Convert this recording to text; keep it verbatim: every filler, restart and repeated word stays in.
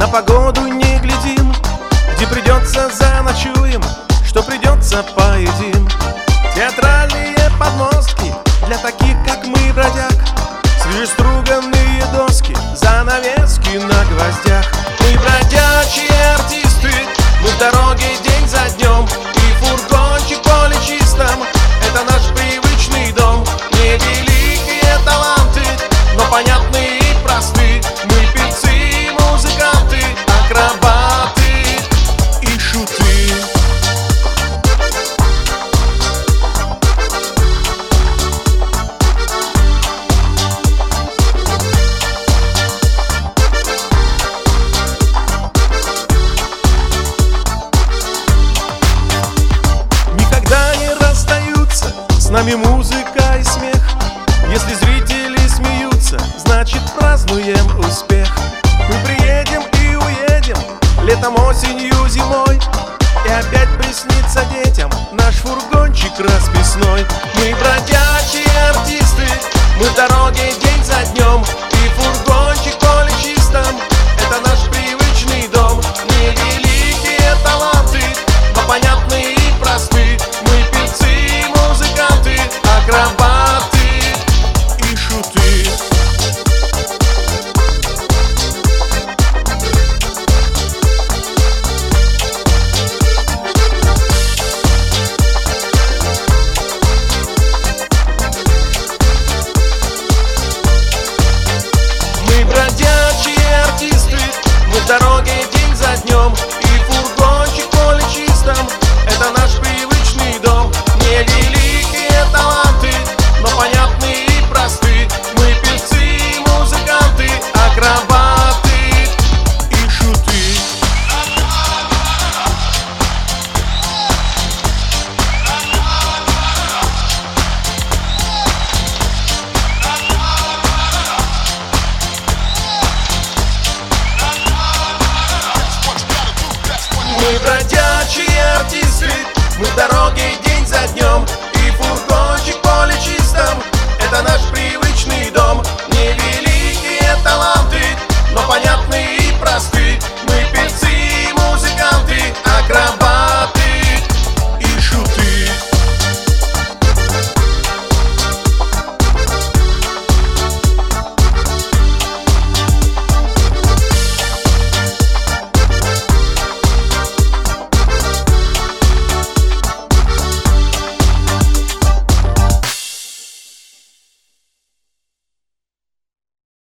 погоду не глядим, где придется заночуем, что придется поедим. Театральные подмостки для таких, как мы, бродяг, свежеструганные доски, занавески на гвоздях. Мы бродячие артисты, мы в дороге день за днем, и фургончик поле чистом — это наш привычный дом. Не великие таланты, но понятные и просты. Мы певцы, музыканты, акробаты и шуты. Никогда не расстаются с нами музыка и смех. Если зрители смеются, значит празднуем успех. Мы приедем и уедем, летом, осенью, зимой, и опять приснится детям наш фургончик расписной. Мы бродячие артисты, мы в дороге день за днем, и фургончик поле чистом — это наш привычный дом. Не великие таланты, но понятные и просты. Мы певцы, музыканты, акробаты и шуты. Мы бродячие артисты, мы в дороге день за днем, и фургончик поле чистом — это наш привычный дом. Не великие таланты, но понятные и просты. Мы певцы, музыканты, акробаты и шуты. Мы бродячие артисты, мы в дороге день за днем, и фургончик поле чистом — это наш привычный дом. Не великие таланты, но понятные и простые.